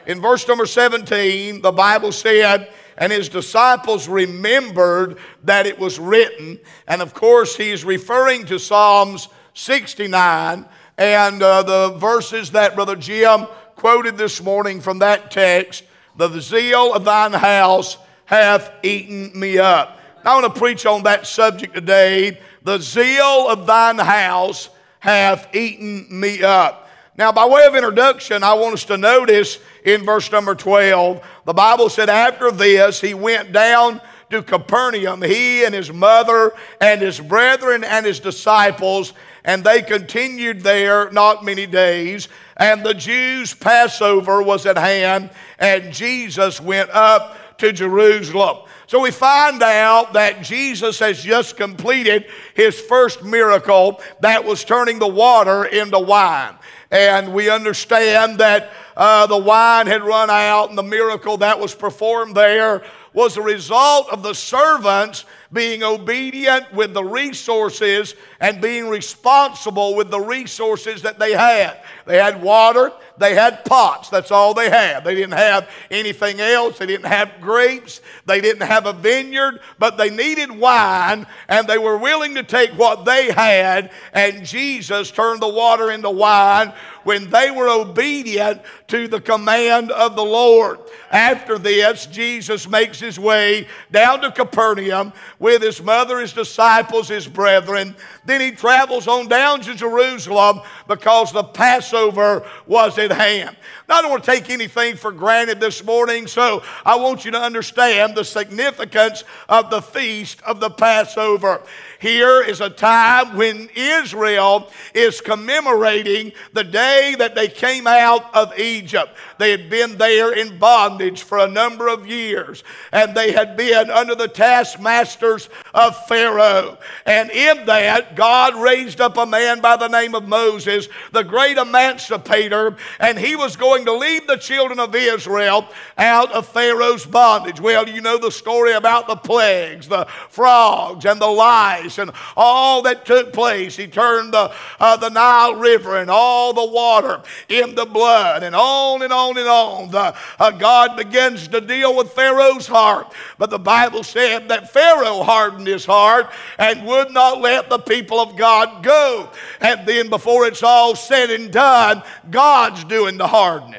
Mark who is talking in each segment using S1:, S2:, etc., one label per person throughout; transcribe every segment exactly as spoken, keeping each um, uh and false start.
S1: In verse number seventeen, the Bible said, and his disciples remembered that it was written. And of course, he is referring to Psalms sixty-nine and uh, the verses that Brother Jim quoted this morning from that text. The zeal of thine house hath eaten me up. Now, I want to preach on that subject today. The zeal of thine house hath eaten me up. Now, by way of introduction, I want us to notice in verse number twelve, the Bible said, after this, he went down to Capernaum, he and his mother and his brethren and his disciples, and they continued there not many days. And the Jews' Passover was at hand, and Jesus went up to Jerusalem. So we find out that Jesus has just completed his first miracle, that was turning the water into wine. And we understand that uh, the wine had run out, and the miracle that was performed there was a result of the servants being obedient with the resources and being responsible with the resources that they had. They had water, they had pots, that's all they had. They didn't have anything else, they didn't have grapes, they didn't have a vineyard, but they needed wine, and they were willing to take what they had, and Jesus turned the water into wine when they were obedient to the command of the Lord. After this, Jesus makes his way down to Capernaum with his mother, his disciples, his brethren. Then he travels on down to Jerusalem because the Passover was at hand. Now, I don't want to take anything for granted this morning, so I want you to understand the significance of the feast of the Passover. Here is a time when Israel is commemorating the day that they came out of Egypt. They had been there in bondage for a number of years, and they had been under the taskmasters of Pharaoh. And in that, God raised up a man by the name of Moses, the great emancipator, and he was going to lead the children of Israel out of Pharaoh's bondage. Well, you know the story about the plagues, the frogs and the lice, and all that took place. He turned the, uh, the Nile River and all the water into blood, and on and on and on. The, uh, God begins to deal with Pharaoh's heart. But the Bible said that Pharaoh hardened his heart and would not let the people of God go. And then before it's all said and done, God's doing the hardening.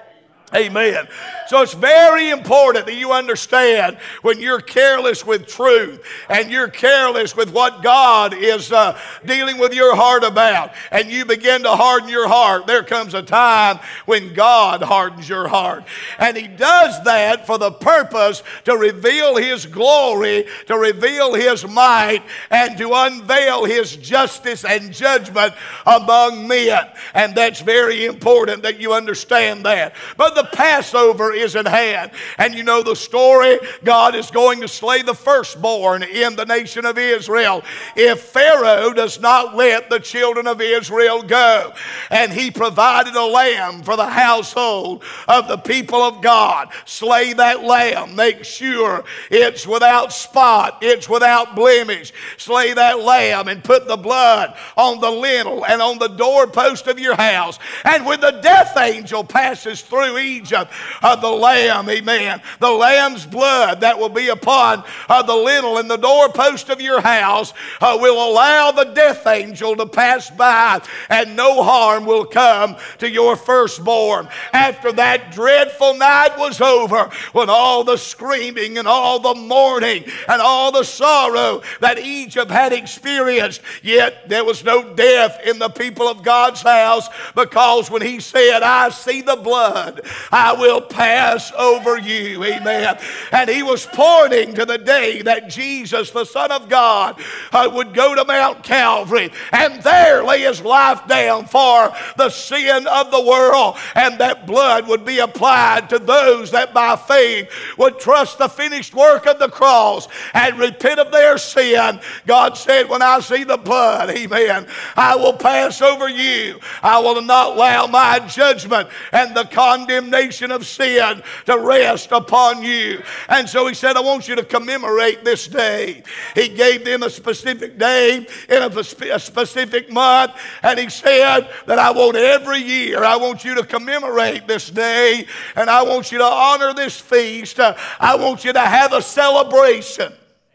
S1: Amen. So it's very important that you understand when you're careless with truth and you're careless with what God is uh, dealing with your heart about, and you begin to harden your heart, there comes a time when God hardens your heart. And he does that for the purpose to reveal his glory, to reveal his might, and to unveil his justice and judgment among men. And that's very important that you understand that. But the Passover is at hand. And you know the story. God is going to slay the firstborn in the nation of Israel if Pharaoh does not let the children of Israel go. And he provided a lamb for the household of the people of God. Slay that lamb. Make sure it's without spot. It's without blemish. Slay that lamb and put the blood on the lintel and on the doorpost of your house. And when the death angel passes through Egypt, Uh, the lamb, amen, the lamb's blood that will be upon uh, the lintel and the doorpost of your house uh, will allow the death angel to pass by, and no harm will come to your firstborn. After that dreadful night was over, when all the screaming and all the mourning and all the sorrow that Egypt had experienced, yet there was no death in the people of God's house, because when he said, I see the blood, I will pass over you. Amen. And he was pointing to the day that Jesus, the Son of God, uh, would go to Mount Calvary and there lay his life down for the sin of the world, and that blood would be applied to those that by faith would trust the finished work of the cross and repent of their sin. God said, when I see the blood, amen, I will pass over you. I will not allow my judgment and the condemnation damnation of sin to rest upon you. And so he said, I want you to commemorate this day. He gave them a specific day in a, a specific month, and he said that I want every year, I want you to commemorate this day, and I want you to honor this feast. I want you to have a celebration.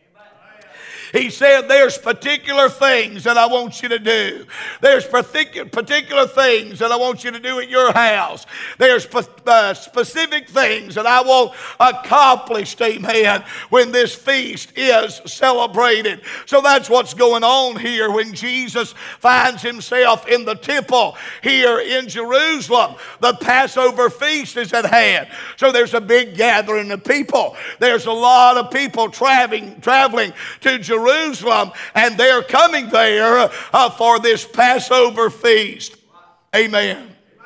S1: He said, there's particular things that I want you to do. There's particular, particular things that I want you to do at your house. There's uh, specific things that I want accomplished, amen, when this feast is celebrated. So that's what's going on here when Jesus finds himself in the temple here in Jerusalem. The Passover feast is at hand. So there's a big gathering of people. There's a lot of people traveling, traveling to Jerusalem. Jerusalem, and they're coming there uh, for this Passover feast. Amen.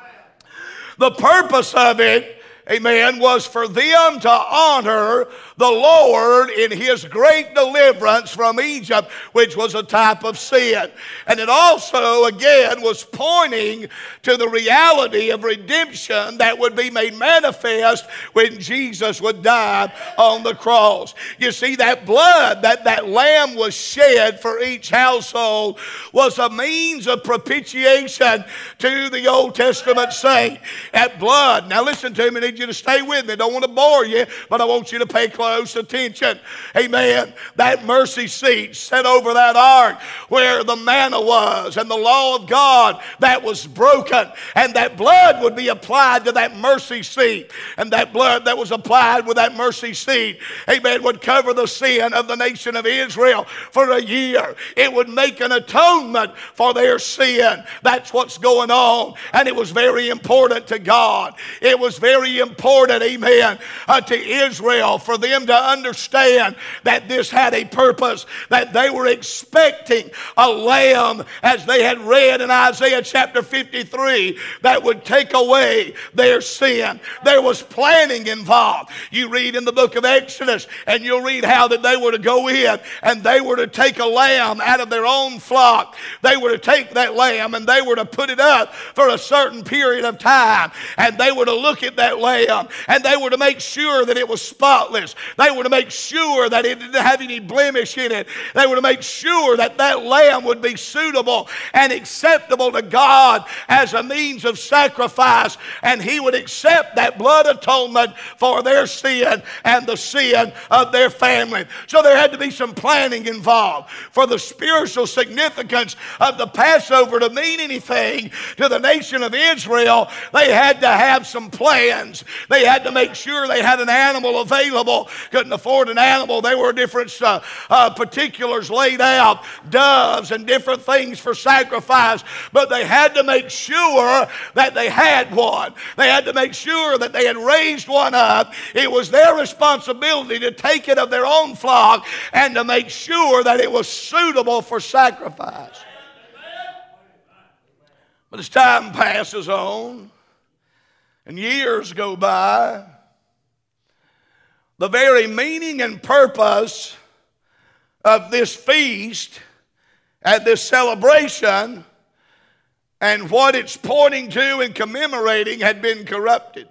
S1: The purpose of it, amen, was for them to honor the Lord in his great deliverance from Egypt, which was a type of sin. And it also, again, was pointing to the reality of redemption that would be made manifest when Jesus would die on the cross. You see, that blood, that that lamb was shed for each household, was a means of propitiation to the Old Testament saint. That blood, now listen to me, I need you to stay with me. I don't want to bore you, but I want you to pay close attention. Amen. That mercy seat set over that ark where the manna was and the law of God that was broken, and that blood would be applied to that mercy seat, and that blood that was applied with that mercy seat, amen, would cover the sin of the nation of Israel for a year. It would make an atonement for their sin. That's what's going on, and it was very important to God. It was very important, amen, uh, to Israel for them to understand that this had a purpose, that they were expecting a lamb, as they had read in Isaiah chapter fifty-three, that would take away their sin. There was planning involved. You read in the book of Exodus, and you'll read how that they were to go in and they were to take a lamb out of their own flock. They were to take that lamb and they were to put it up for a certain period of time, and they were to look at that lamb and they were to make sure that it was spotless. They were to make sure that it didn't have any blemish in it. They were to make sure that that lamb would be suitable and acceptable to God as a means of sacrifice, and he would accept that blood atonement for their sin and the sin of their family. So there had to be some planning involved. For the spiritual significance of the Passover to mean anything to the nation of Israel, they had to have some plans. They had to make sure they had an animal available. Couldn't afford an animal. There were different uh, uh, particulars laid out, doves and different things for sacrifice, but they had to make sure that they had one. They had to make sure that they had raised one up. It was their responsibility to take it of their own flock and to make sure that it was suitable for sacrifice. But as time passes on and years go by, the very meaning and purpose of this feast and this celebration and what it's pointing to and commemorating had been corrupted.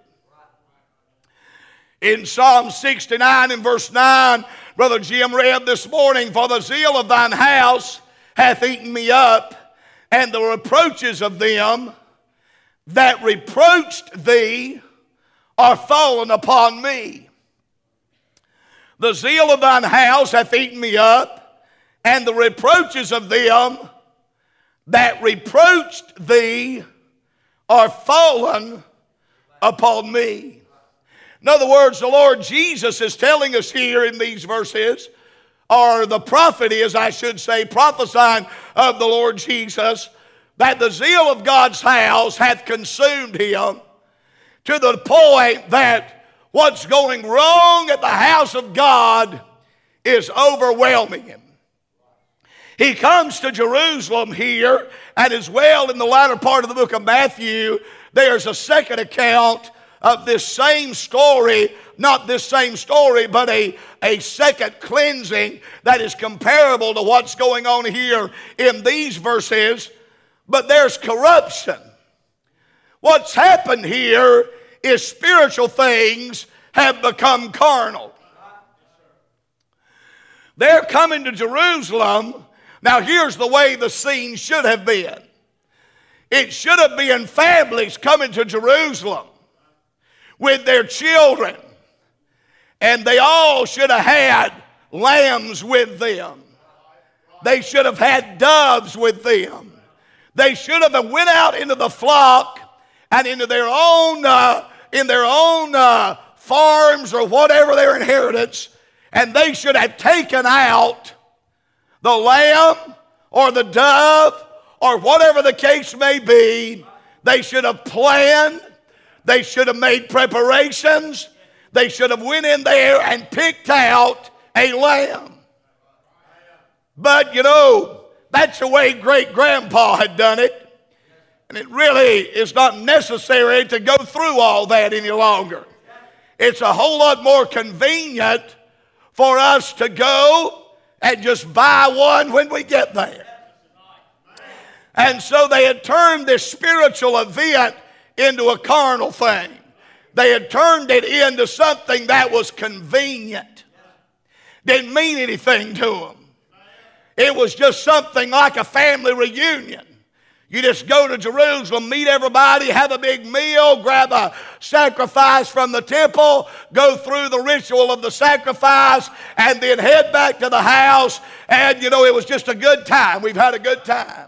S1: In Psalm sixty-nine and verse nine, Brother Jim read this morning, "For the zeal of thine house hath eaten me up, and the reproaches of them that reproached thee are fallen upon me. The zeal of thine house hath eaten me up, and the reproaches of them that reproached thee are fallen upon me." In other words, the Lord Jesus is telling us here in these verses, or the prophet is, I should say, prophesying of the Lord Jesus, that the zeal of God's house hath consumed him to the point that what's going wrong at the house of God is overwhelming him. He comes to Jerusalem here, and as well in the latter part of the book of Matthew, there's a second account of this same story, not this same story, but a, a second cleansing that is comparable to what's going on here in these verses. But there's corruption. What's happened here is spiritual things have become carnal. They're coming to Jerusalem. Now here's the way the scene should have been. It should have been families coming to Jerusalem with their children. And they all should have had lambs with them. They should have had doves with them. They should have went out into the flock and into their own, uh, in their own uh, farms or whatever their inheritance, and they should have taken out the lamb or the dove or whatever the case may be. They should have planned. They should have made preparations. They should have went in there and picked out a lamb. But, you know, that's the way great-grandpa had done it. And it really is not necessary to go through all that any longer. It's a whole lot more convenient for us to go and just buy one when we get there. And so they had turned this spiritual event into a carnal thing. They had turned it into something that was convenient. Didn't mean anything to them. It was just something like a family reunion. You just go to Jerusalem, meet everybody, have a big meal, grab a sacrifice from the temple, go through the ritual of the sacrifice, and then head back to the house. And, you know, it was just a good time. We've had a good time.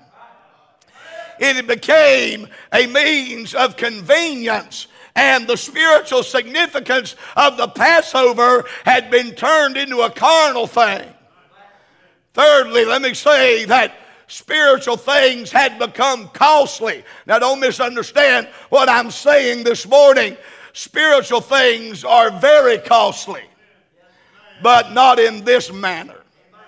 S1: It became a means of convenience, and the spiritual significance of the Passover had been turned into a carnal thing. Thirdly, let me say that spiritual things had become costly. Now, don't misunderstand what I'm saying this morning. Spiritual things are very costly, but not in this manner.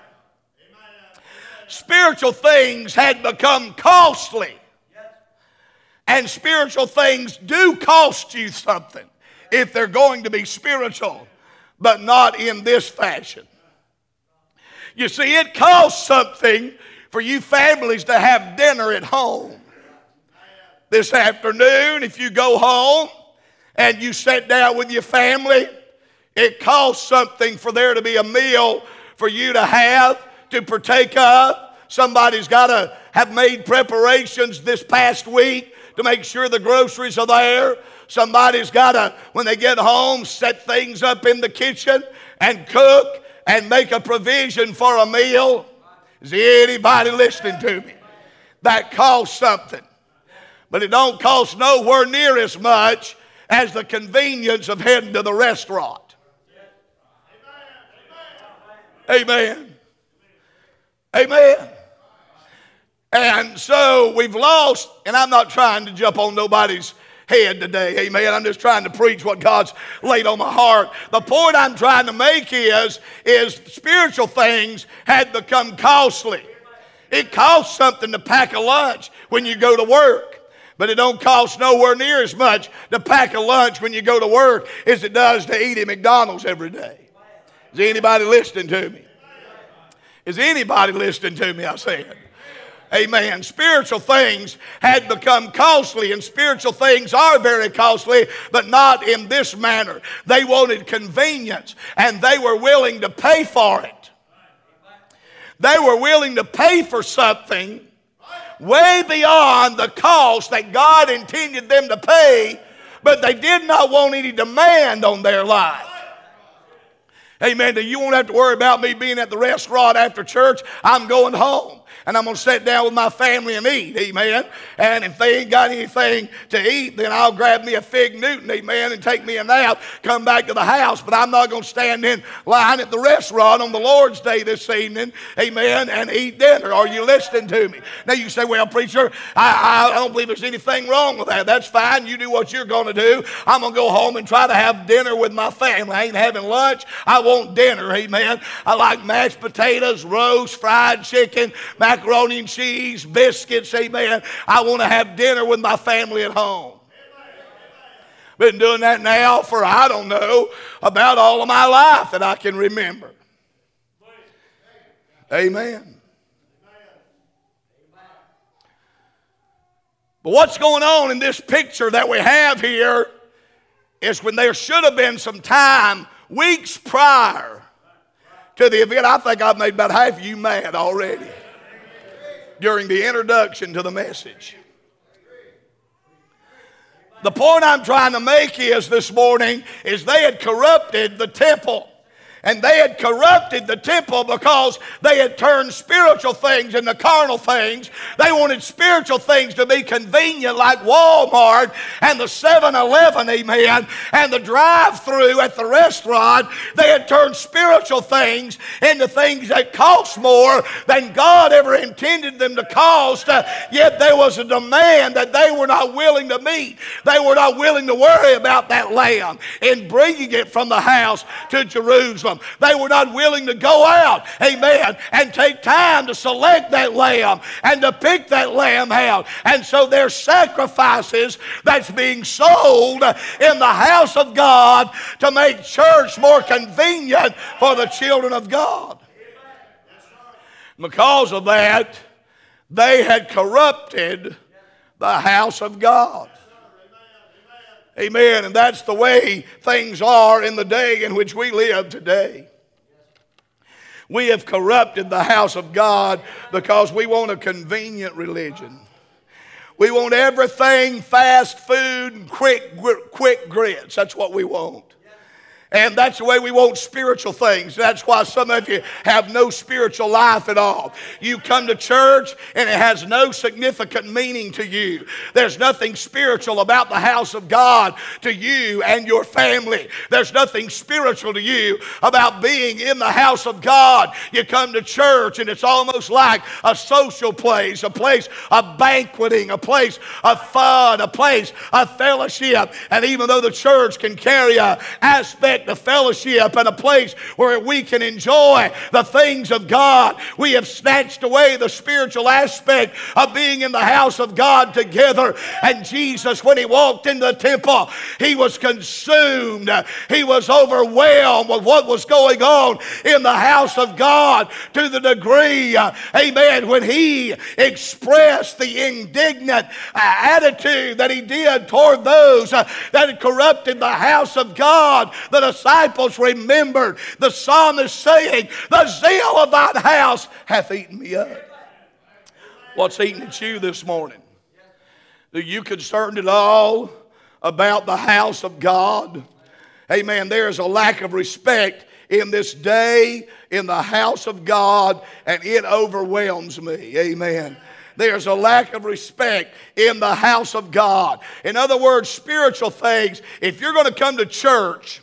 S1: Spiritual things had become costly. And spiritual things do cost you something if they're going to be spiritual, but not in this fashion. You see, it costs something for you families to have dinner at home. This afternoon, if you go home and you sit down with your family, it costs something for there to be a meal for you to have, to partake of. Somebody's got to have made preparations this past week to make sure the groceries are there. Somebody's got to, when they get home, set things up in the kitchen and cook and make a provision for a meal. Is anybody listening to me? That costs something. But it don't cost nowhere near as much as the convenience of heading to the restaurant. Amen. Amen. And so we've lost, and I'm not trying to jump on nobody's head today, amen. I'm just trying to preach what God's laid on my heart. The point I'm trying to make is, is spiritual things had become costly. It costs something to pack a lunch when you go to work, but it don't cost nowhere near as much to pack a lunch when you go to work as it does to eat at McDonald's every day. Is anybody listening to me? Is anybody listening to me, I said? Amen. Spiritual things had become costly, and spiritual things are very costly, but not in this manner. They wanted convenience, and they were willing to pay for it. They were willing to pay for something way beyond the cost that God intended them to pay, but they did not want any demand on their life. Amen. You won't have to worry about me being at the restaurant after church. I'm going home. And I'm going to sit down with my family and eat, amen. And if they ain't got anything to eat, then I'll grab me a Fig Newton, amen, and take me a nap, come back to the house. But I'm not going to stand in line at the restaurant on the Lord's Day this evening, amen, and eat dinner. Are you listening to me? Now you say, well, preacher, I, I don't believe there's anything wrong with that. That's fine. You do what you're going to do. I'm going to go home and try to have dinner with my family. I ain't having lunch. I want dinner, amen. I like mashed potatoes, roast, fried chicken, macaroni and cheese, biscuits, amen. I want to have dinner with my family at home. Been doing that now for, I don't know, about all of my life that I can remember. Amen. But what's going on in this picture that we have here is when there should have been some time weeks prior to the event. I think I've made about half of you mad already during the introduction to the message. The point I'm trying to make is this morning is they had corrupted the temple. And they had corrupted the temple because they had turned spiritual things into carnal things. They wanted spiritual things to be convenient like Walmart and the seven eleven, amen, and the drive-thru at the restaurant. They had turned spiritual things into things that cost more than God ever intended them to cost. Uh, yet there was a demand that they were not willing to meet. They were not willing to worry about that lamb in bringing it from the house to Jerusalem. They were not willing to go out, amen, and take time to select that lamb and to pick that lamb out. And so there's sacrifices that's being sold in the house of God to make church more convenient for the children of God. Because of that, they had corrupted the house of God. Amen. And that's the way things are in the day in which we live today. We have corrupted the house of God because we want a convenient religion. We want everything fast food and quick, quick grits. That's what we want. And that's the way we want spiritual things. That's why some of you have no spiritual life at all. You come to church and it has no significant meaning to you. There's nothing spiritual about the house of God to you and your family. There's nothing spiritual to you about being in the house of God. You come to church and it's almost like a social place, a place of banqueting, a place of fun, a place of fellowship. And even though the church can carry an aspect of fellowship and a place where we can enjoy the things of God, we have snatched away the spiritual aspect of being in the house of God together. And Jesus, when he walked into the temple, he was consumed. He was overwhelmed with what was going on in the house of God to the degree, uh, amen, when he expressed the indignant uh, attitude that he did toward those uh, that had corrupted the house of God. The disciples remembered the psalmist saying, the zeal of thine house hath eaten me up. What's eating at you this morning? Are you concerned at all about the house of God? Amen. There is a lack of respect in this day in the house of God, and it overwhelms me. Amen. There's a lack of respect in the house of God. In other words, spiritual things, if you're going to come to church,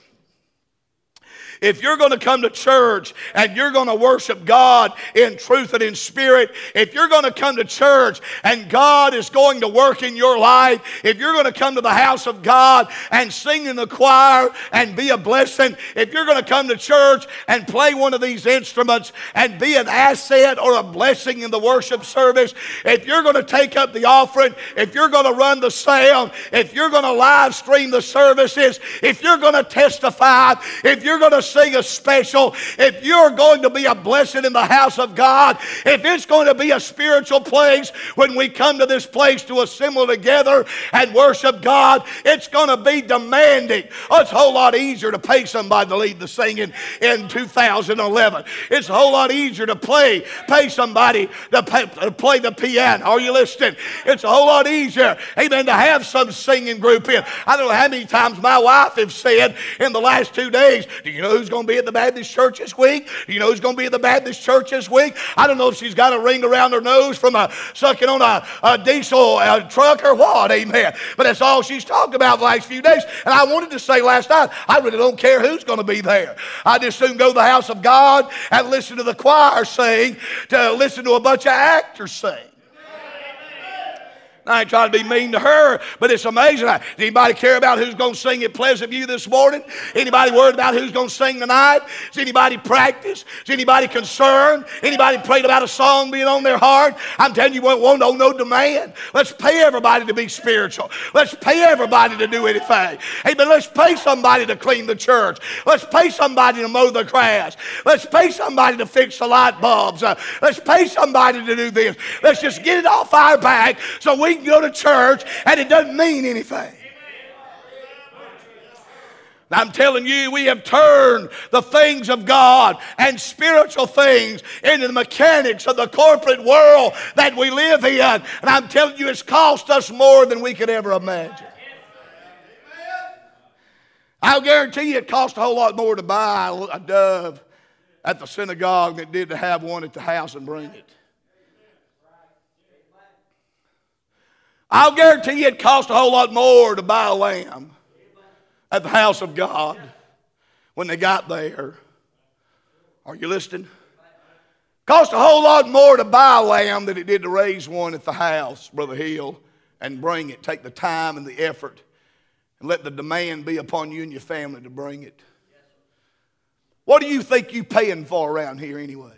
S1: if you're going to come to church and you're going to worship God in truth and in spirit, if you're going to come to church and God is going to work in your life, if you're going to come to the house of God and sing in the choir and be a blessing, if you're going to come to church and play one of these instruments and be an asset or a blessing in the worship service, if you're going to take up the offering, if you're going to run the sound, if you're going to live stream the services, if you're going to testify, if you're going to sing a special, if you're going to be a blessing in the house of God, if it's going to be a spiritual place when we come to this place to assemble together and worship God, it's going to be demanding. Oh, it's a whole lot easier to pay somebody to lead the singing in two thousand eleven. It's a whole lot easier to play, pay somebody to, pay, to play the piano. Are you listening? It's a whole lot easier, amen, to have some singing group in. I don't know how many times my wife has said in the last two days, do you know who's going to be at the Baptist church this week? Do you know who's going to be at the Baptist church this week? I don't know if she's got a ring around her nose from a, sucking on a, a diesel uh, truck or what, amen. But that's all she's talked about the last few days. And I wanted to say last night, I really don't care who's going to be there. I just soon go to the house of God and listen to the choir sing, to listen to a bunch of actors sing. I ain't trying to be mean to her, but it's amazing. Does anybody care about who's going to sing at Pleasant View this morning? Anybody worried about who's going to sing tonight? Does anybody practice? Is anybody concerned? Anybody prayed about a song being on their heart? I'm telling you, we won't know no demand. Let's pay everybody to be spiritual. Let's pay everybody to do anything. Hey, but let's pay somebody to clean the church. Let's pay somebody to mow the grass. Let's pay somebody to fix the light bulbs. Uh, let's pay somebody to do this. Let's just get it off our back so we can go to church and it doesn't mean anything. I'm telling you, we have turned the things of God and spiritual things into the mechanics of the corporate world that we live in. And I'm telling you, it's cost us more than we could ever imagine. I'll guarantee you it cost a whole lot more to buy a dove at the synagogue than it did to have one at the house and bring it. I'll guarantee you it cost a whole lot more to buy a lamb at the house of God when they got there. Are you listening? Cost a whole lot more to buy a lamb than it did to raise one at the house, Brother Hill, and bring it. Take the time and the effort and let the demand be upon you and your family to bring it. What do you think you're paying for around here anyway?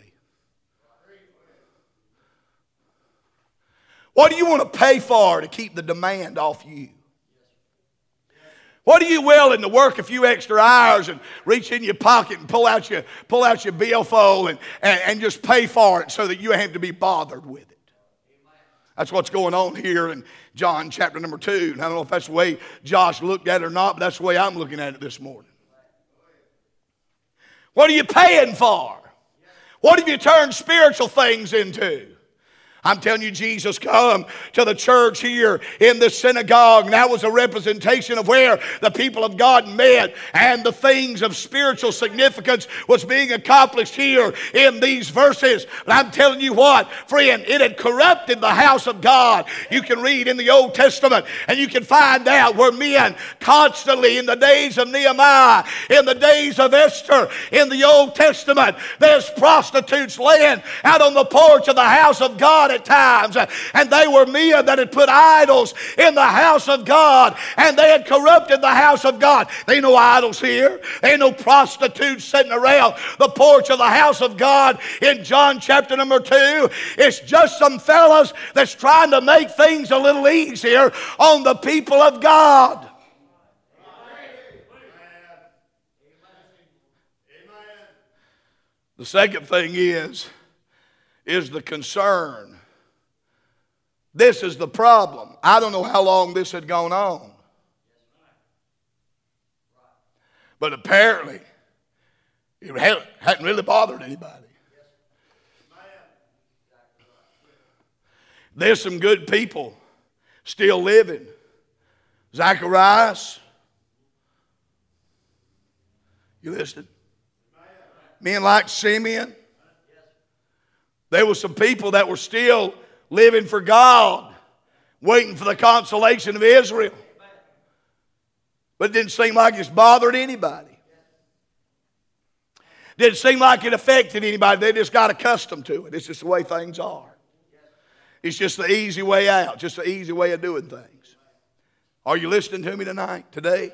S1: What do you want to pay for to keep the demand off you? What are you willing to work a few extra hours and reach in your pocket and pull out your, pull out your billfold and, and, and just pay for it so that you have to be bothered with it? That's what's going on here in John chapter number two. And I don't know if that's the way Josh looked at it or not, but that's the way I'm looking at it this morning. What are you paying for? What have you turned spiritual things into? I'm telling you, Jesus come to the church here in the synagogue, and that was a representation of where the people of God met, and the things of spiritual significance was being accomplished here in these verses. And I'm telling you what, friend, it had corrupted the house of God. You can read in the Old Testament, and you can find out where men constantly, in the days of Nehemiah, in the days of Esther, in the Old Testament, there's prostitutes laying out on the porch of the house of God at times, and they were men that had put idols in the house of God, and they had corrupted the house of God. There ain't no idols here. There ain't no prostitutes sitting around the porch of the house of God in John chapter number two. It's just some fellas that's trying to make things a little easier on the people of God. The second thing is, is the concern. This is the problem. I don't know how long this had gone on. But apparently, it hadn't really bothered anybody. There's some good people still living. Zacharias. You listening? Men like Simeon. There were some people that were still living for God, waiting for the consolation of Israel. But it didn't seem like it's bothered anybody. Didn't seem like it affected anybody. They just got accustomed to it. It's just the way things are. It's just the easy way out, just the easy way of doing things. Are you listening to me tonight, today?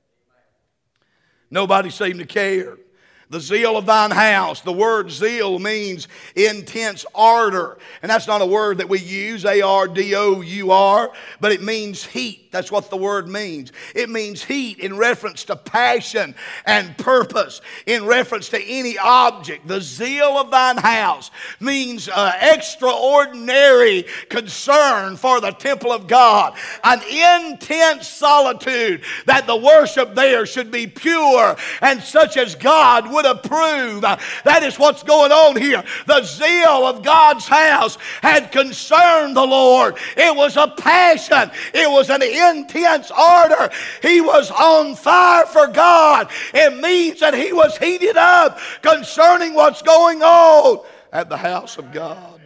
S1: Nobody seemed to care. The zeal of thine house. The word zeal means intense ardor. And that's not a word that we use, A R D O U R, but it means heat. That's what the word means. It means heat in reference to passion and purpose, in reference to any object. The zeal of thine house means uh, extraordinary concern for the temple of God. An intense solitude that the worship there should be pure and such as God would approve. Uh, that is what's going on here. The zeal of God's house had concerned the Lord. It was a passion. It was an intense ardor. He was on fire for God. It means that he was heated up concerning what's going on at the house of God.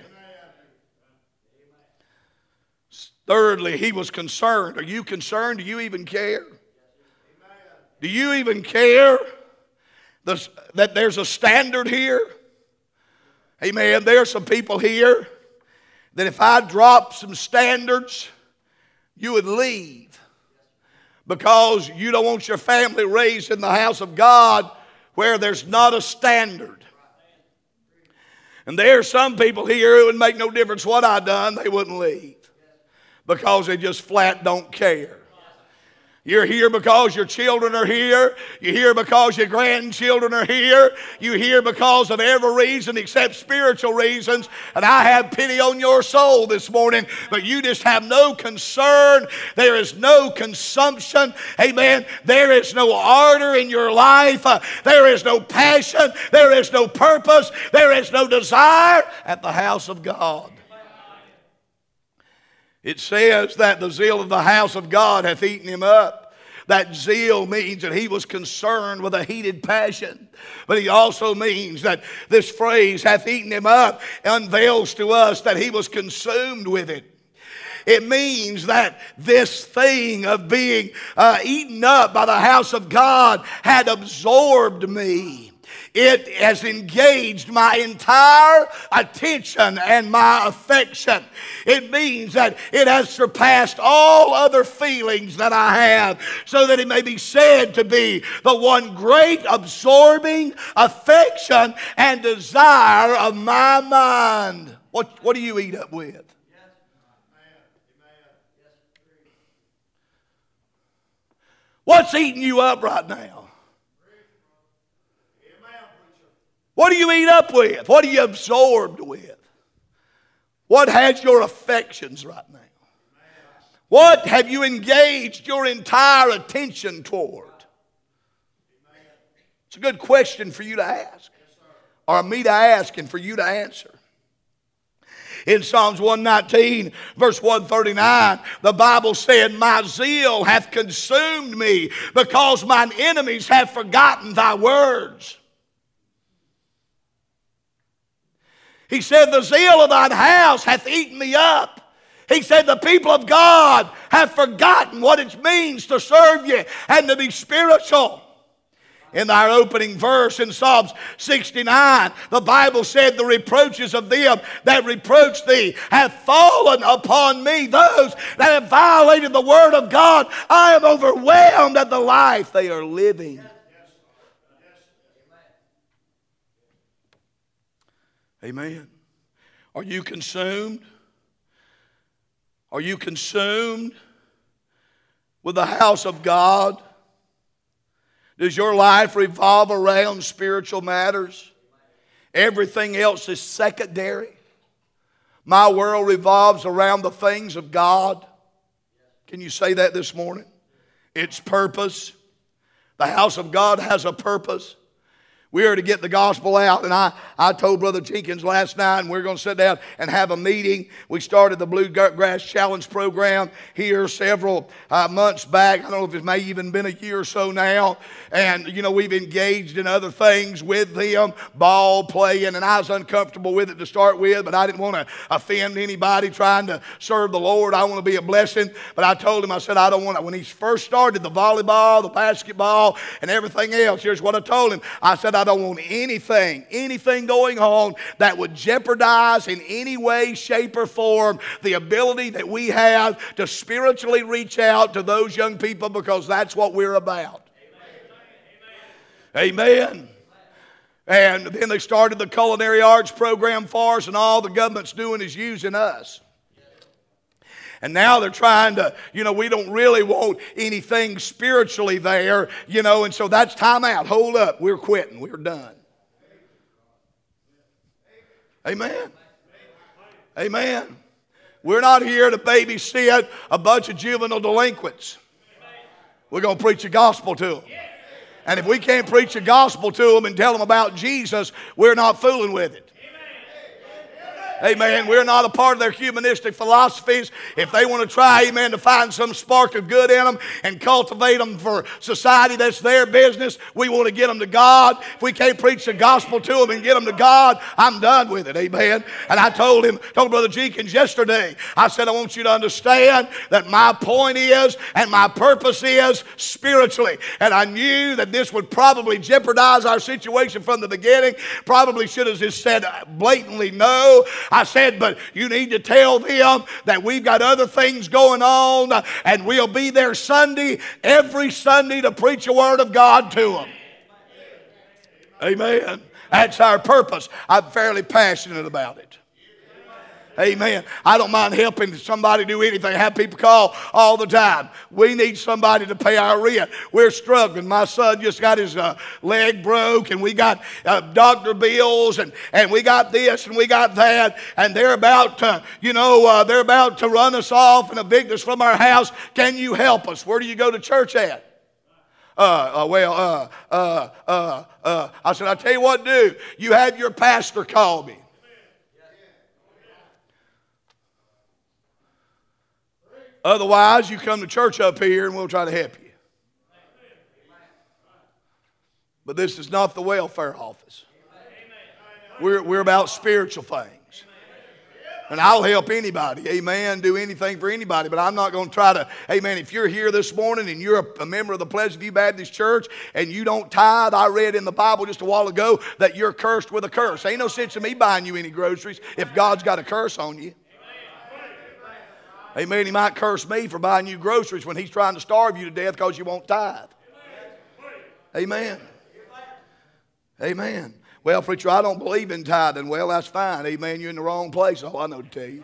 S1: Thirdly, he was concerned. Are you concerned? Do you even care? Do you even care that there's a standard here? Amen. There are some people here that if I drop some standards, you would leave because you don't want your family raised in the house of God where there's not a standard. And there are some people here who would make no difference what I done, they wouldn't leave because they just flat don't care. You're here because your children are here. You're here because your grandchildren are here. You're here because of every reason except spiritual reasons. And I have pity on your soul this morning, but you just have no concern. There is no consumption. Amen. There is no ardor in your life. Uh, there is no passion. There is no purpose. There is no desire at the house of God. It says that the zeal of the house of God hath eaten him up. That zeal means that he was concerned with a heated passion. But he also means that this phrase, hath eaten him up, unveils to us that he was consumed with it. It means that this thing of being uh, eaten up by the house of God had absorbed me. It has engaged my entire attention and my affection. It means that it has surpassed all other feelings that I have, so that it may be said to be the one great absorbing affection and desire of my mind. What, what do you eat up with? What's eating you up right now? What do you eat up with? What are you absorbed with? What has your affections right now? What have you engaged your entire attention toward? It's a good question for you to ask, or me to ask and for you to answer. In Psalms one nineteen, verse one thirty-nine, the Bible said, my zeal hath consumed me, because mine enemies have forgotten thy words. He said, the zeal of thine house hath eaten me up. He said, the people of God have forgotten what it means to serve you and to be spiritual. In our opening verse in Psalms sixty-nine, the Bible said, the reproaches of them that reproach thee have fallen upon me. Those that have violated the word of God, I am overwhelmed at the life they are living. Amen. Are you consumed? Are you consumed with the house of God? Does your life revolve around spiritual matters? Everything else is secondary. My world revolves around the things of God. Can you say that this morning? Its purpose. The house of God has a purpose. We are to get the gospel out, and I, I told Brother Jenkins last night, and we're going to sit down and have a meeting. We started the Bluegrass Challenge program here several uh, months back. I don't know if it may even been a year or so now. And, you know, we've engaged in other things with them, ball playing, and I was uncomfortable with it to start with, but I didn't want to offend anybody trying to serve the Lord. I want to be a blessing. But I told him, I said, I don't want to. When he first started the volleyball, the basketball, and everything else, here's what I told him. I said, I don't want anything, anything going on that would jeopardize in any way, shape, or form the ability that we have to spiritually reach out to those young people, because that's what we're about. Amen. Amen. And then they started the culinary arts program for us, and all the government's doing is using us. And now they're trying to, you know, we don't really want anything spiritually there, you know, and so that's time out. Hold up. We're quitting. We're done. Amen. Amen. We're not here to babysit a bunch of juvenile delinquents. We're going to preach the gospel to them. And if we can't preach the gospel to them and tell them about Jesus, we're not fooling with it. Amen. We're not a part of their humanistic philosophies. If they want to try, amen, to find some spark of good in them and cultivate them for society, that's their business. We want to get them to God. If we can't preach the gospel to them and get them to God, I'm done with it. Amen. And I told him, told Brother Jenkins yesterday, I said, I want you to understand that my point is and my purpose is spiritually. And I knew that this would probably jeopardize our situation from the beginning. Probably should have just said blatantly no. I said, but you need to tell them that we've got other things going on, and we'll be there Sunday, every Sunday, to preach the word of God to them. Amen. That's our purpose. I'm fairly passionate about it. Amen. I don't mind helping somebody do anything. I have people call all the time. We need somebody to pay our rent. We're struggling. My son just got his uh, leg broke, and we got uh, doctor bills, and, and we got this and we got that, and they're about to, you know, uh, they're about to run us off and evict us from our house. Can you help us? Where do you go to church at? Uh, uh, well, uh, uh, uh, uh. I said, I'll tell you what to do. You have your pastor call me. Otherwise, you come to church up here and we'll try to help you. But this is not the welfare office. We're, we're about spiritual things. And I'll help anybody, amen, do anything for anybody. But I'm not going to try to, amen, if you're here this morning and you're a, a member of the Pleasant View Baptist Church and you don't tithe, I read in the Bible just a while ago that you're cursed with a curse. Ain't no sense in me buying you any groceries if God's got a curse on you. Amen. He might curse me for buying you groceries when he's trying to starve you to death because you won't tithe. Amen. Amen. Well, preacher, I don't believe in tithing. Well, that's fine. Amen. You're in the wrong place. All I know to tell you.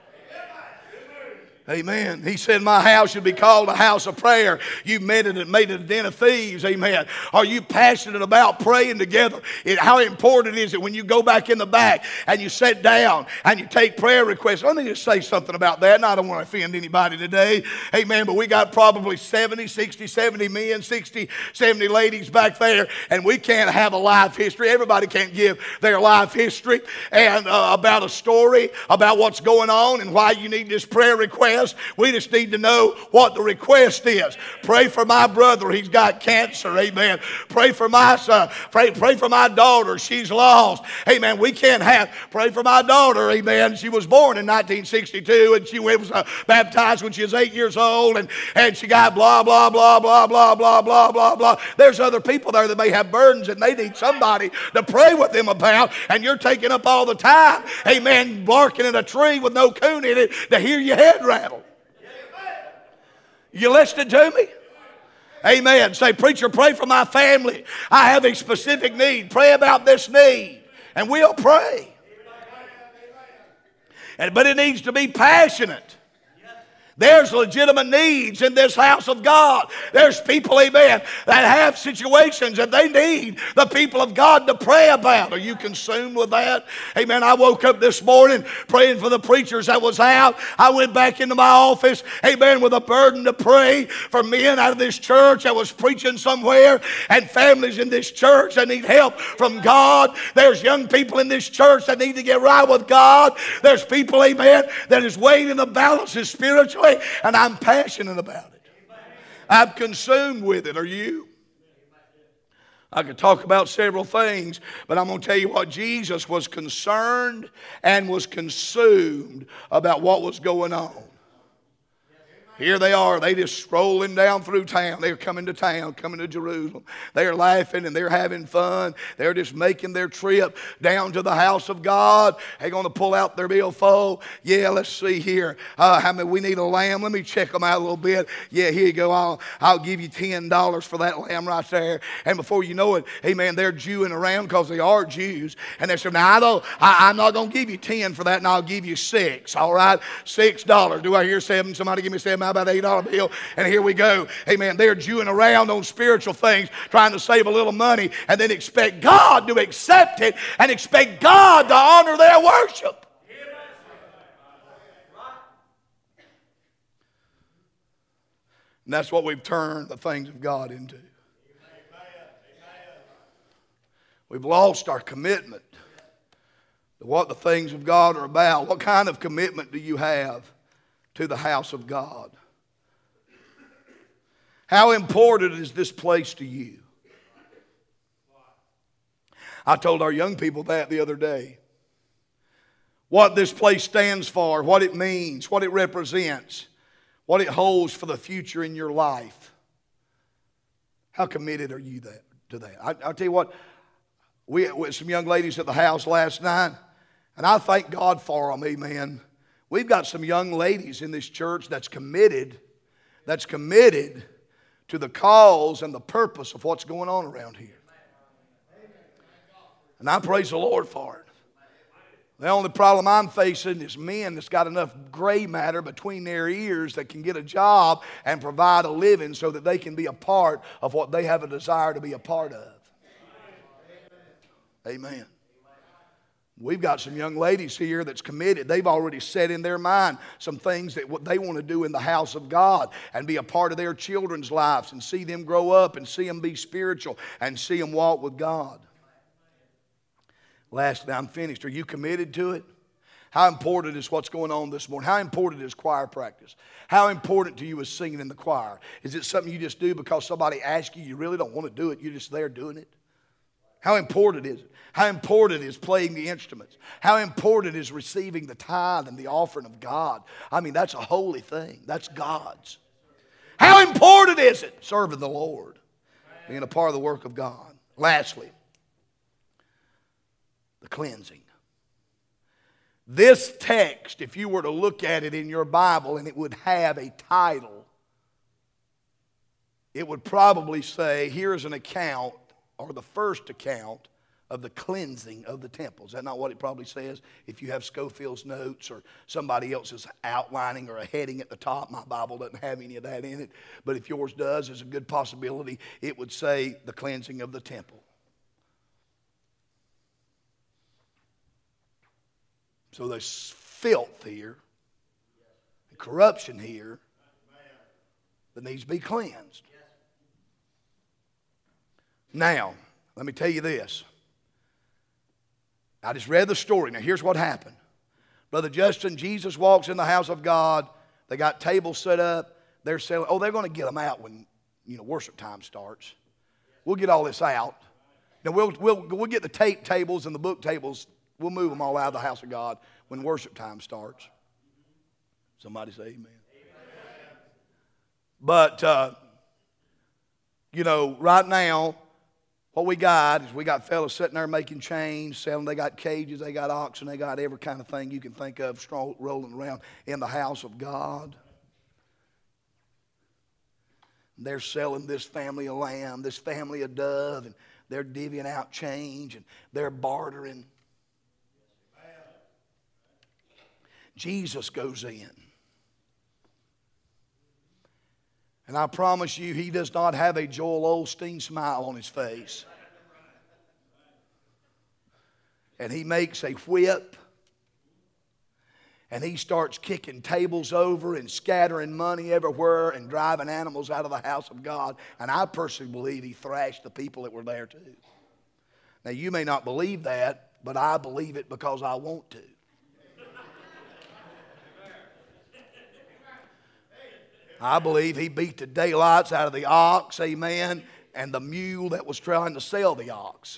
S1: Amen. He said, my house should be called a house of prayer. You made it, made it a den of thieves. Amen. Are you passionate about praying together? It, how important is it when you go back in the back and you sit down and you take prayer requests? Let me just say something about that. And I don't want to offend anybody today. Amen. But we got probably seventy, sixty, seventy men, sixty, seventy ladies back there. And we can't have a life history. Everybody can't give their life history and uh, about a story, about what's going on and why you need this prayer request. We just need to know what the request is. Pray for my brother. He's got cancer. Amen. Pray for my son. Pray, pray for my daughter. She's lost. Amen. We can't have. Pray for my daughter. Amen. She was born in nineteen sixty-two and she was uh, baptized when she was eight years old and, and she got blah, blah, blah, blah, blah, blah, blah, blah, blah. There's other people there that may have burdens and they need somebody to pray with them about, and you're taking up all the time, amen, barking at a tree with no coon in it to hear your head rattle. You listening to me? Amen. Say, preacher, pray for my family. I have a specific need. Pray about this need. And we'll pray. And, but it needs to be passionate. There's legitimate needs in this house of God. There's people, amen, that have situations that they need the people of God to pray about. Are you consumed with that? Amen. I woke up this morning praying for the preachers that was out. I went back into my office, amen, with a burden to pray for men out of this church that was preaching somewhere and families in this church that need help from God. There's young people in this church that need to get right with God. There's people, amen, that is weighing in the balances spiritually. And I'm passionate about it. I'm consumed with it. Are you? I could talk about several things, but I'm going to tell you what. Jesus was concerned and was consumed about what was going on. Here they are. They just strolling down through town. They're coming to town, coming to Jerusalem. They're laughing and they're having fun. They're just making their trip down to the house of God. They're going to pull out their billfold. Yeah, let's see here. Uh, how many? We need a lamb. Let me check them out a little bit. Yeah, here you go. I'll, I'll give you ten dollars for that lamb right there. And before you know it, amen, they're Jewing around because they are Jews. And they say, now, I don't, I, I'm not going to give you ten for that, and I'll give you six. All right? Six dollars. Do I hear seven? Somebody give me seven. How about eight dollar bill? And here we go. Amen. They're Jewing around on spiritual things, trying to save a little money, and then expect God to accept it and expect God to honor their worship. And that's what we've turned the things of God into. We've lost our commitment to what the things of God are about. What kind of commitment do you have to the house of God? How important is this place to you? I told our young people that the other day. What this place stands for, what it means, what it represents, what it holds for the future in your life. How committed are you that, to that? I, I'll tell you what, we had some young ladies at the house last night, and I thank God for them, amen. We've got some young ladies in this church that's committed, that's committed to the cause and the purpose of what's going on around here. And I praise the Lord for it. The only problem I'm facing is men that's got enough gray matter between their ears that can get a job and provide a living so that they can be a part of what they have a desire to be a part of. Amen. We've got some young ladies here that's committed. They've already set in their mind some things that what they want to do in the house of God and be a part of their children's lives and see them grow up and see them be spiritual and see them walk with God. Lastly, I'm finished. Are you committed to it? How important is what's going on this morning? How important is choir practice? How important to you is singing in the choir? Is it something you just do because somebody asks you? You really don't want to do it. You're just there doing it. How important is it? How important is playing the instruments? How important is receiving the tithe and the offering of God? I mean, that's a holy thing. That's God's. How important is it serving the Lord? Being a part of the work of God. Lastly, the cleansing. This text, if you were to look at it in your Bible and it would have a title, it would probably say, here's an account, or the first account of the cleansing of the temple. Is that not what it probably says? If you have Scofield's notes or somebody else's outlining or a heading at the top, my Bible doesn't have any of that in it, but if yours does, there's a good possibility it would say the cleansing of the temple. So there's filth here, and corruption here that needs to be cleansed. Now, let me tell you this. I just read the story. Now, here's what happened. Brother Justin, Jesus walks in the house of God. They got tables set up. They're selling. Oh, they're going to get them out when, you know, worship time starts. We'll get all this out. Now, we'll, we'll, we'll get the tape tables and the book tables. We'll move them all out of the house of God when worship time starts. Somebody say amen. Amen. But, uh, you know, right now, what we got is we got fellas sitting there making chains, selling. They got cages, they got oxen, they got every kind of thing you can think of strong, rolling around in the house of God. They're selling this family a lamb, this family a dove, and they're divvying out change, and they're bartering. Jesus goes in. And I promise you, he does not have a Joel Osteen smile on his face. And he makes a whip. And he starts kicking tables over and scattering money everywhere and driving animals out of the house of God. And I personally believe he thrashed the people that were there too. Now, you may not believe that, but I believe it because I want to. I believe he beat the daylights out of the ox, amen, and the mule that was trying to sell the ox.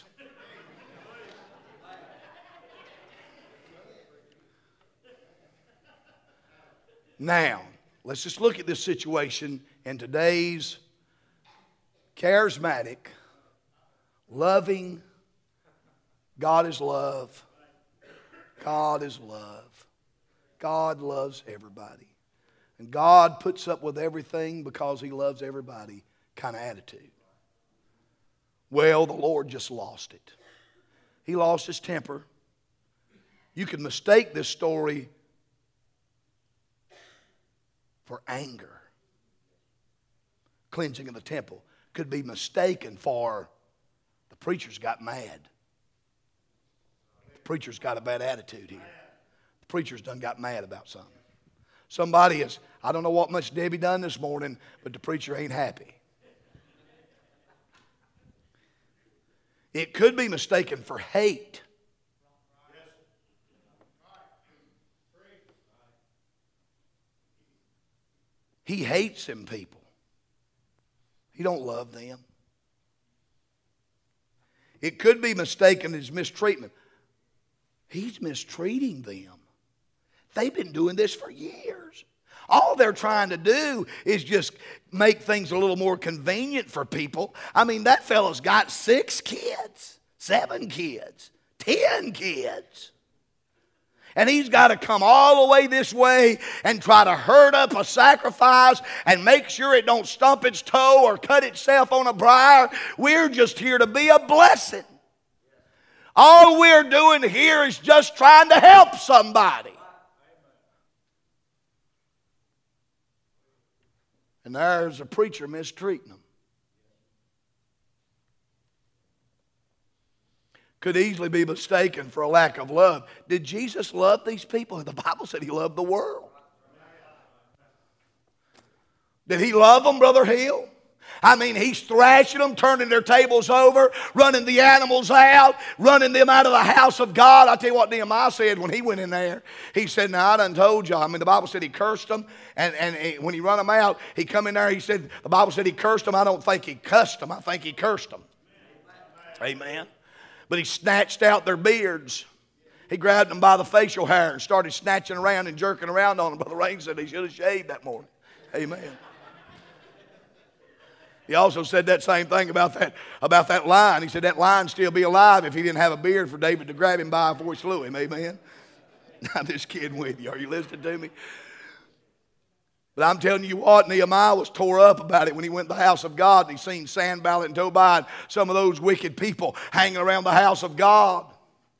S1: Now, let's just look at this situation in today's charismatic, loving, God is love, God is love, God loves everybody. And God puts up with everything because he loves everybody kind of attitude. Well, the Lord just lost it. He lost his temper. You can mistake this story for anger. Cleansing of the temple could be mistaken for the preacher's got mad. The preacher's got a bad attitude here. The preacher's done got mad about something. Somebody is, I don't know what much Debbie done this morning, but the preacher ain't happy. It could be mistaken for hate. He hates them people. He don't love them. It could be mistaken as mistreatment. He's mistreating them. They've been doing this for years. All they're trying to do is just make things a little more convenient for people. I mean, that fellow's got six kids, seven kids, ten kids. And he's got to come all the way this way and try to herd up a sacrifice and make sure it don't stump its toe or cut itself on a briar. We're just here to be a blessing. All we're doing here is just trying to help somebody. And there's a preacher mistreating them. Could easily be mistaken for a lack of love. Did Jesus love these people? The Bible said He loved the world. Did He love them, Brother Hill? I mean, He's thrashing them, turning their tables over, running the animals out, running them out of the house of God. I tell you what Nehemiah said when he went in there. He said, now I done told y'all. I mean, the Bible said he cursed them. And, and he, when he run them out, he come in there, he said, the Bible said he cursed them. I don't think he cussed them. I think he cursed them. Amen. Amen. But he snatched out their beards. He grabbed them by the facial hair and started snatching around and jerking around on them. Brother Rain said he should have shaved that morning. Amen. He also said that same thing about that, about that lion. He said that lion still be alive if he didn't have a beard for David to grab him by before he slew him. Amen. I'm just kidding with you. Are you listening to me? But I'm telling you what, Nehemiah was tore up about it when he went to the house of God and he seen Sanballat and Tobiah and some of those wicked people hanging around the house of God.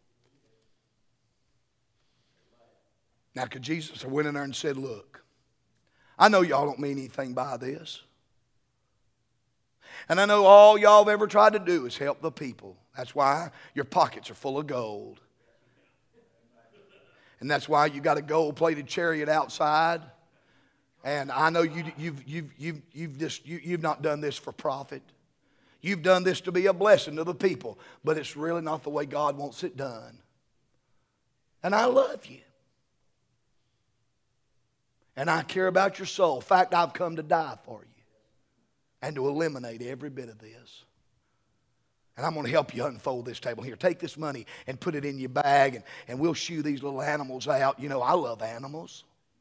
S1: Now, could Jesus have went in there and said, look, I know y'all don't mean anything by this. And I know all y'all have ever tried to do is help the people. That's why your pockets are full of gold. And that's why you got a gold-plated chariot outside. And I know you, you've, you've, you've, you've, just, you, you've not done this for profit. You've done this to be a blessing to the people. But it's really not the way God wants it done. And I love you. And I care about your soul. In fact, I've come to die for you. And to eliminate every bit of this. And I'm going to help you unfold this table. Here, take this money and put it in your bag. And, and we'll shoo these little animals out. You know, I love animals.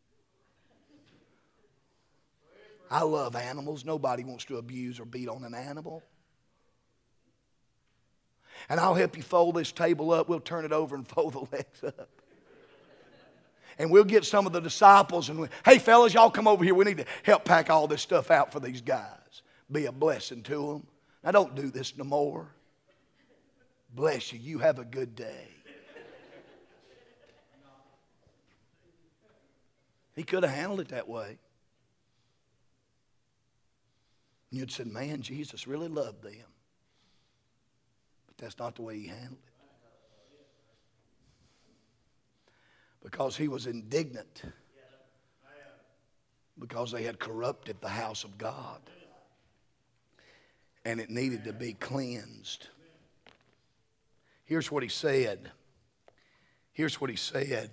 S1: I love animals. Nobody wants to abuse or beat on an animal. And I'll help you fold this table up. We'll turn it over and fold the legs up. And we'll get some of the disciples and we, hey fellas, y'all come over here. We need to help pack all this stuff out for these guys. Be a blessing to them. Now don't do this no more. Bless you. You have a good day. He could have handled it that way. And you'd said, man, Jesus really loved them. But that's not the way He handled it. Because He was indignant. Because they had corrupted the house of God. And it needed to be cleansed. Here's what He said. Here's what He said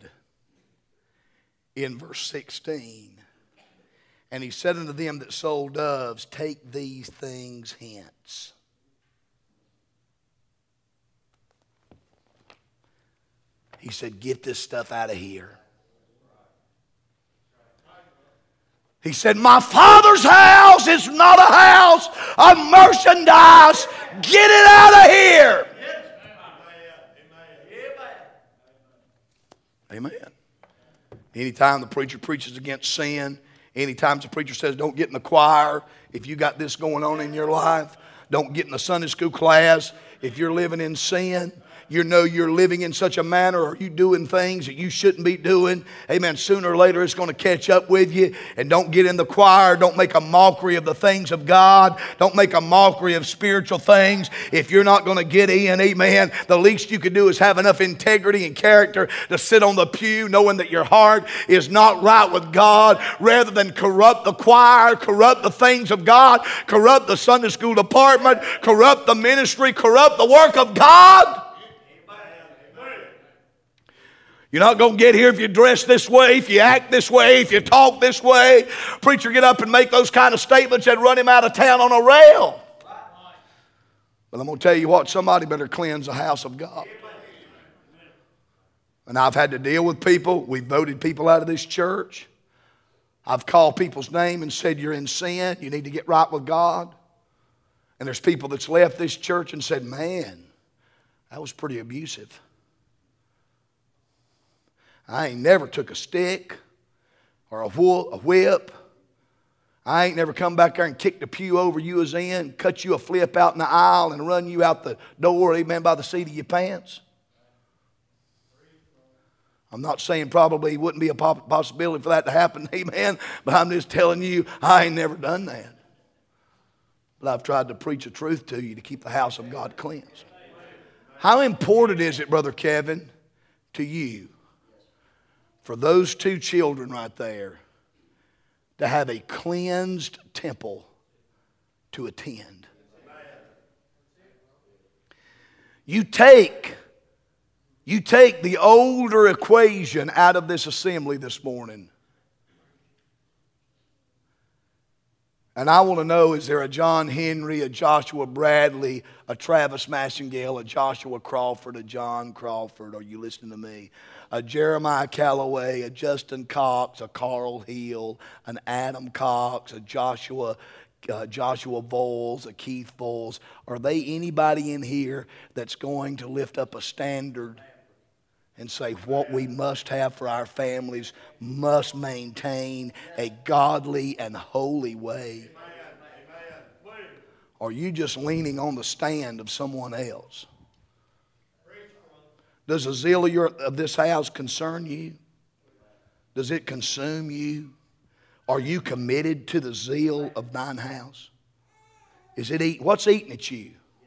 S1: in verse sixteen. And He said unto them that sold doves, take these things hence. He said, get this stuff out of here. He said, my Father's house is not a house of merchandise. Get it out of here. Amen. Anytime the preacher preaches against sin, anytime the preacher says don't get in the choir, if you got this going on in your life, don't get in the Sunday school class, if you're living in sin, you know you're living in such a manner, or you doing things that you shouldn't be doing. Amen. Sooner or later it's going to catch up with you. And don't get in the choir. Don't make a mockery of the things of God. Don't make a mockery of spiritual things. If you're not going to get in, amen, the least you can do is have enough integrity and character to sit on the pew knowing that your heart is not right with God, rather than corrupt the choir, corrupt the things of God, corrupt the Sunday school department, corrupt the ministry, corrupt the work of God. You're not going to get here if you dress this way, if you act this way, if you talk this way. Preacher get up and make those kind of statements that run him out of town on a rail. But I'm going to tell you what, somebody better cleanse the house of God. And I've had to deal with people. We've voted people out of this church. I've called people's name and said, you're in sin. You need to get right with God. And there's people that's left this church and said, man, that was pretty abusive. I ain't never took a stick or a whip. I ain't never come back there and kicked the pew over you was in, cut you a flip out in the aisle and run you out the door, amen, by the seat of your pants. I'm not saying probably wouldn't be a possibility for that to happen, amen, but I'm just telling you, I ain't never done that. But I've tried to preach the truth to you to keep the house of God cleansed. How important is it, Brother Kevin, to you, for those two children right there to have a cleansed temple to attend? You take, you take the older equation out of this assembly this morning. And I want to know, is there a John Henry, a Joshua Bradley, a Travis Massengale, a Joshua Crawford, a John Crawford? Are you listening to me? A Jeremiah Calloway, a Justin Cox, a Carl Hill, an Adam Cox, a Joshua uh, Joshua Voles, a Keith Voles. Are they anybody in here that's going to lift up a standard and say what we must have for our families must maintain a godly and holy way? Or are you just leaning on the stand of someone else? Does the zeal of, your, of this house concern you? Does it consume you? Are you committed to the zeal of thine house? Is it eat, what's eating at you?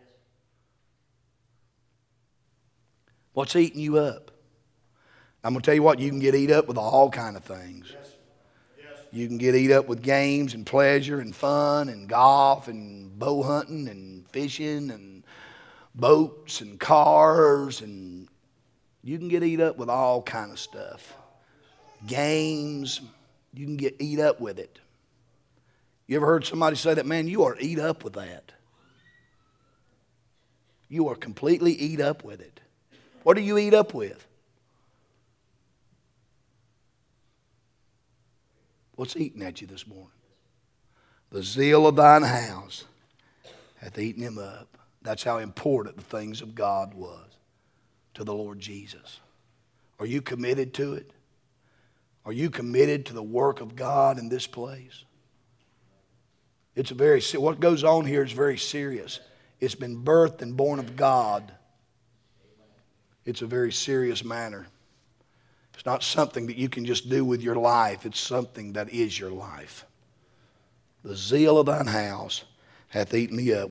S1: What's eating you up? I'm going to tell you what, you can get eat up with all kind of things. You can get eat up with games and pleasure and fun and golf and bow hunting and fishing and boats and cars, and you can get eat up with all kind of stuff. Games, you can get eat up with it. You ever heard somebody say that? Man, you are eat up with that. You are completely eat up with it. What do you eat up with? What's eating at you this morning? The zeal of thine house hath eaten him up. That's how important the things of God was to the Lord Jesus. Are you committed to it? Are you committed to the work of God in this place? It's a very, what goes on here is very serious. It's been birthed and born of God. It's a very serious matter. It's not something that you can just do with your life. It's something that is your life. The zeal of thine house hath eaten me up.